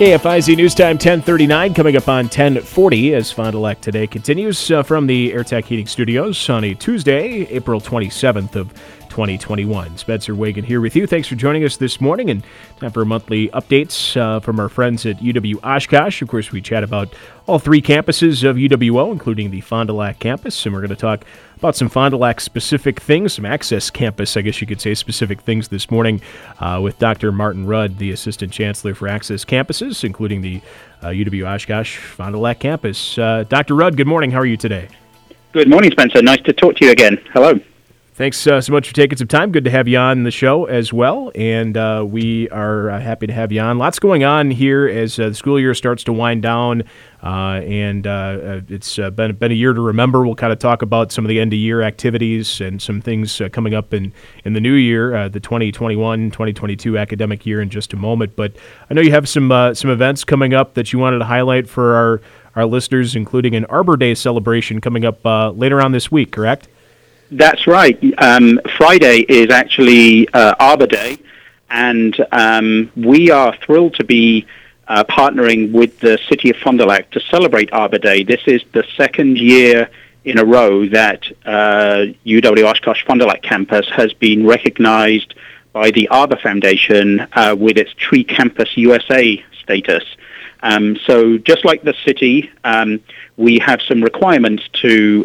KFIZ News Time 10:39 coming up on 10:40 as Fond du Lac Today continues from the AirTech Heating Studios on a Tuesday, April 27th of 2021. Spencer Wagon here with you. Thanks for joining us this morning, and time for monthly updates from our friends at UW Oshkosh. Of course, we chat about all three campuses of UWO, including the Fond du Lac campus, and we're going to talk about some Fond du Lac specific things, some Access Campus, I guess you could say, specific things this morning with Dr. Martin Rudd, the Assistant Chancellor for Access Campuses, including the UW Oshkosh Fond du Lac campus. Dr. Rudd, good morning. How are you today? Good morning, Spencer. Nice to talk to you again. Hello. Thanks so much for taking some time. Good to have you on the show as well, and we are happy to have you on. Lots going on here as the school year starts to wind down, and it's been a year to remember. We'll kind of talk about some of the end-of-year activities and some things coming up in the new year, the 2021-2022 academic year in just a moment. But I know you have some events coming up that you wanted to highlight for our listeners, including an Arbor Day celebration coming up later on this week, correct? That's right. Friday is actually Arbor Day, and we are thrilled to be partnering with the City of Fond du Lac to celebrate Arbor Day. This is the second year in a row that UW Oshkosh Fond du Lac campus has been recognized by the Arbor Foundation with its Tree Campus USA status. So just like the city, we have some requirements to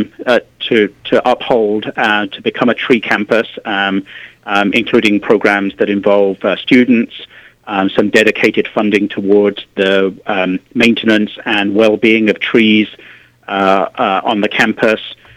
uphold to become a tree campus, including programs that involve students, some dedicated funding towards the maintenance and well-being of trees on the campus,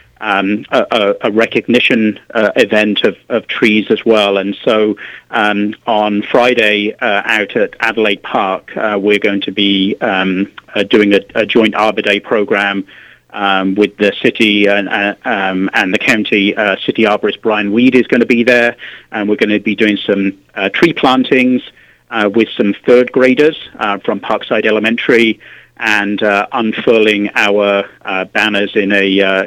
a recognition event of trees as well. And so on Friday out at Adelaide Park, we're going to be doing a joint Arbor Day program with the city and the county. City arborist Brian Weed is going to be there, and we're going to be doing some tree plantings with some third graders from Parkside Elementary, and unfurling our banners in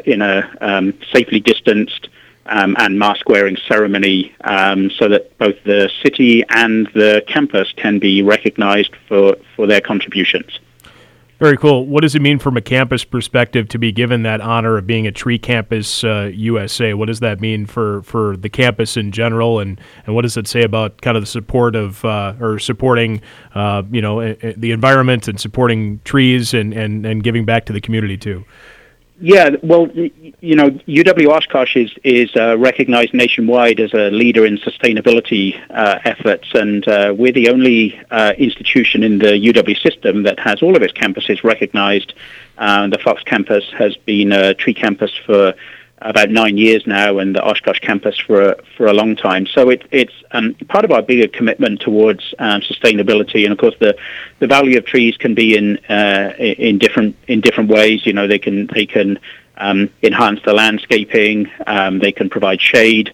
a safely distanced and mask-wearing ceremony, so that both the city and the campus can be recognized for their contributions. Very cool. What does it mean from a campus perspective to be given that honor of being a Tree Campus USA? What does that mean for the campus in general, and what does it say about kind of the support of or supporting the environment and supporting trees and giving back to the community too? Yeah, well, UW Oshkosh is recognized nationwide as a leader in sustainability efforts, and we're the only institution in the UW system that has all of its campuses recognized. The Fox campus has been a tree campus for about 9 years now, and the Oshkosh campus for a long time. So it's part of our bigger commitment towards sustainability. And of course, the value of trees can be in different ways. They can enhance the landscaping. They can provide shade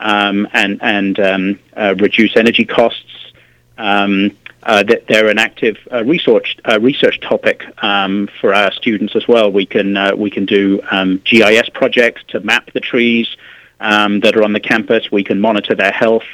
and reduce energy costs. They're an active research topic for our students as well. We can do GIS projects to map the trees that are on the campus. We can monitor their health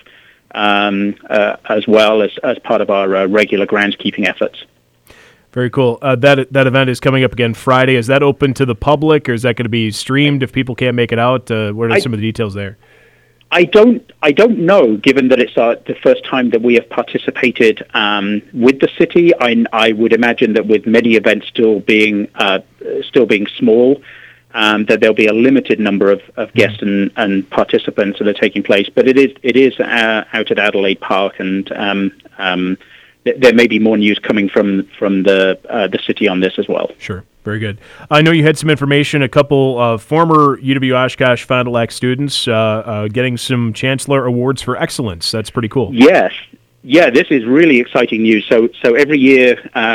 as well as part of our regular groundskeeping efforts. Very cool. That event is coming up again Friday. Is that open to the public, or is that going to be streamed if people can't make it out? What are some of the details there? I don't know, given that it's the first time that we have participated with the city. I would imagine that with many events still being small, that there'll be a limited number of guests and participants that are taking place. But it is out at Adelaide Park, and there may be more news coming from the city on this as well. Sure. Very good. I know you had some information, a couple of former UW Oshkosh Fond du Lac students getting some Chancellor Awards for Excellence. That's pretty cool. Yes. Yeah, this is really exciting news. So every year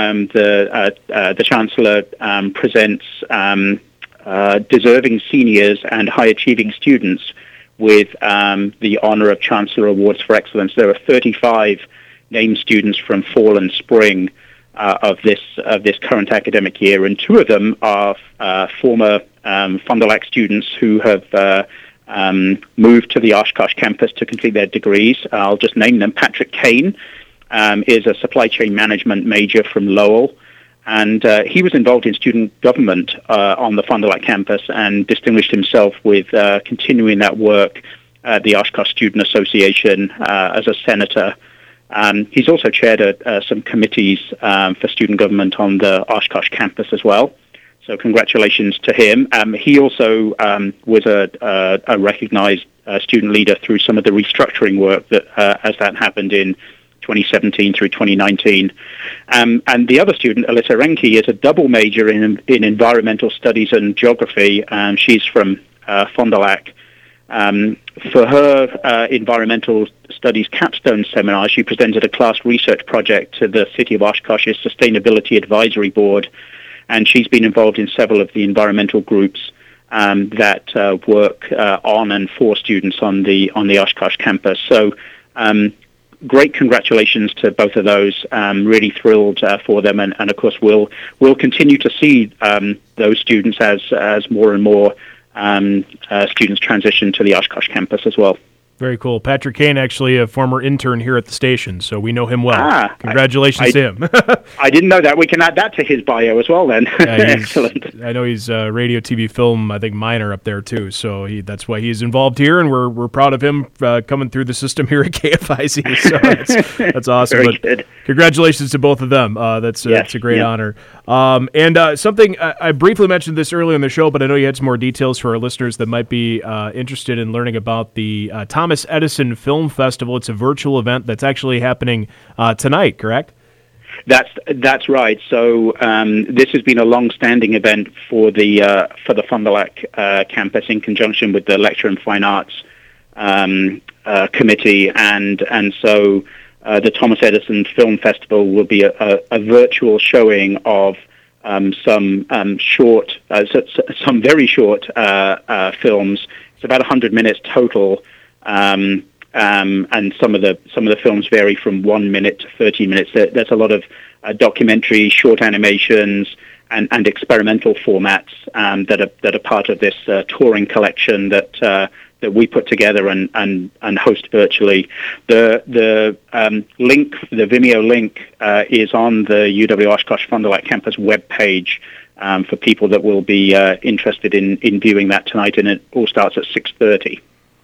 the Chancellor presents deserving seniors and high-achieving students with the honor of Chancellor Awards for Excellence. There are 35 named students from fall and spring of this current academic year, and two of them are former Fond du Lac students who have moved to the Oshkosh campus to complete their degrees. I'll just name them: Patrick Kane, is a supply chain management major from Lowell. And he was involved in student government on the Fond du Lac campus and distinguished himself with continuing that work at the Oshkosh Student Association as a senator. He's also chaired some committees for student government on the Oshkosh campus as well. So congratulations to him. He also was a recognized student leader through some of the restructuring work that as that happened in 2017 through 2019. And the other student, Alyssa Renke, is a double major in environmental studies and geography. She's from Fond du Lac. For her environmental studies capstone seminar, she presented a class research project to the City of Oshkosh's Sustainability Advisory Board, and she's been involved in several of the environmental groups that work on and for students on the Oshkosh campus. So great congratulations to both of those. Really thrilled for them, and of course we'll continue to see those students as more and more students transition to the Oshkosh campus as well. Very cool. Patrick Kane, actually a former intern here at the station, so we know him well. Congratulations to him. I didn't know that. We can add that to his bio as well then. Excellent. I know he's radio, TV, film, I think minor up there too, so that's why he's involved here, and we're proud of him coming through the system here at KFIZ, so that's awesome. Very good. Congratulations to both of them. That's a great honor. And something, I briefly mentioned this earlier in the show, but I know you had some more details for our listeners that might be interested in learning about the Thomas Edison Film Festival. It's a virtual event that's actually happening tonight, correct? That's right. So this has been a long-standing event for the Fond du Lac campus in conjunction with the Lecture and Fine Arts Committee, and so the Thomas Edison Film Festival will be a virtual showing of some very short films. It's about 100 minutes total. And some of the films vary from 1 minute to 30 minutes. There's a lot of documentary, short animations, and experimental formats that are part of this touring collection that we put together and host virtually. The link, the Vimeo link, is on the UW Oshkosh Fond du Lac campus webpage for people that will be interested in viewing that tonight, and it all starts at 6:30.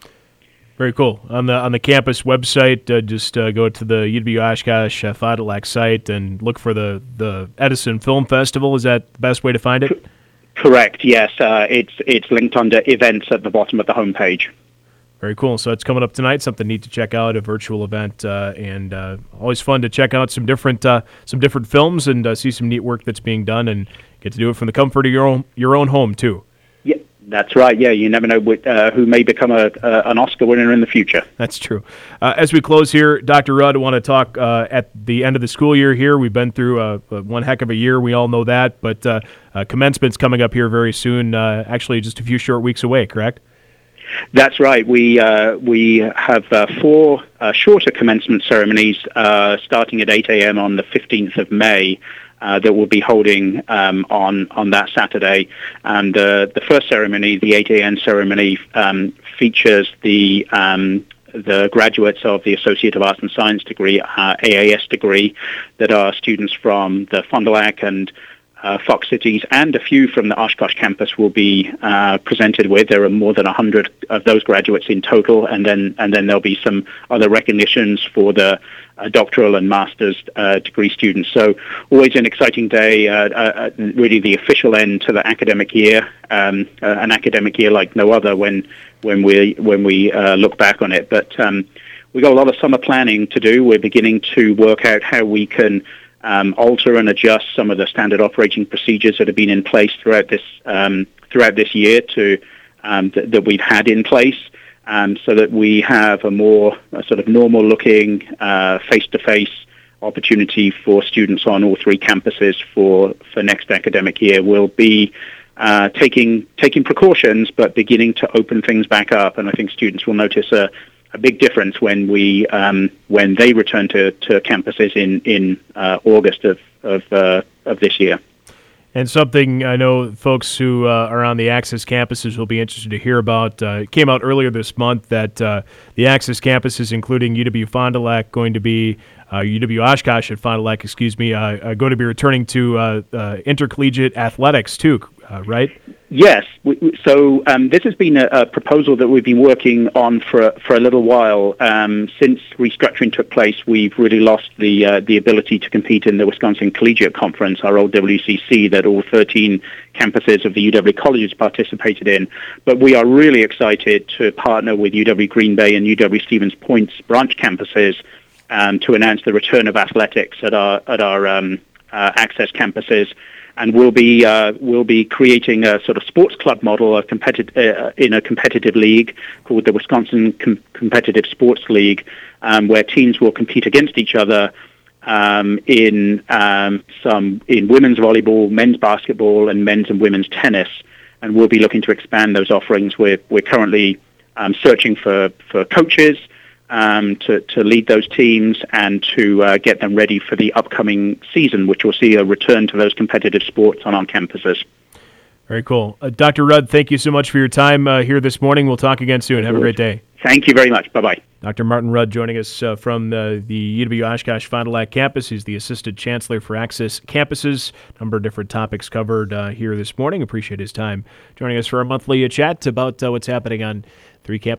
Very cool. On the campus website, just go to the UW Oshkosh Fond du Lac site and look for the Edison Film Festival. Is that the best way to find it? Correct. Yes, it's linked under events at the bottom of the homepage. Very cool. So it's coming up tonight. Something neat to check out. A virtual event, and always fun to check out some different films and see some neat work that's being done, and get to do it from the comfort of your own home too. Yeah. That's right. Yeah, you never know who may become an Oscar winner in the future. That's true. As we close here, Dr. Rudd, I want to talk at the end of the school year here. We've been through one heck of a year. We all know that. But commencement's coming up here very soon, actually just a few short weeks away, correct? That's right. We have 4 shorter commencement ceremonies starting at 8 a.m. on the 15th of May. That we'll be holding on that Saturday. And the first ceremony, the 8 a.m. ceremony, features the graduates of the Associate of Arts and Science degree, AAS degree, that are students from the Fond du Lac and Fox Cities, and a few from the Oshkosh campus will be presented with. There are more than 100 of those graduates in total, and then there'll be some other recognitions for the doctoral and master's degree students. So always an exciting day, really the official end to the academic year, an academic year like no other when we look back on it. But we've got a lot of summer planning to do. We're beginning to work out how we can alter and adjust some of the standard operating procedures that have been in place throughout this year that we've had in place, so that we have a more sort of normal-looking face-to-face opportunity for students on all 3 campuses for next academic year. We'll be taking precautions, but beginning to open things back up, and I think students will notice a big difference when they return to campuses in August of this year. And something I know folks who are on the Access campuses will be interested to hear about. It came out earlier this month that the Access campuses, including UW-Fond du Lac, going to be UW-Oshkosh at Fond du Lac, going to be returning to intercollegiate athletics too, right? Yes. So this has been a proposal that we've been working on for a little while. Since restructuring took place, we've really lost the ability to compete in the Wisconsin Collegiate Conference, our old WCC that all 13 campuses of the UW colleges participated in. But we are really excited to partner with UW Green Bay and UW Stevens Point's branch campuses to announce the return of athletics at our Access campuses. And we'll be creating a sort of sports club model in a competitive league called the Wisconsin Competitive Sports League, where teams will compete against each other in women's volleyball, men's basketball, and men's and women's tennis. And we'll be looking to expand those offerings. We're currently searching for coaches to lead those teams and to get them ready for the upcoming season, which will see a return to those competitive sports on our campuses. Very cool. Dr. Rudd, thank you so much for your time here this morning. We'll talk again soon. Have a great day. Thank you very much. Bye-bye. Dr. Martin Rudd joining us from the UW-Oshkosh Fond du Lac campus. He's the Assistant Chancellor for Access Campuses. A number of different topics covered here this morning. Appreciate his time joining us for our monthly chat about what's happening on 3 campuses.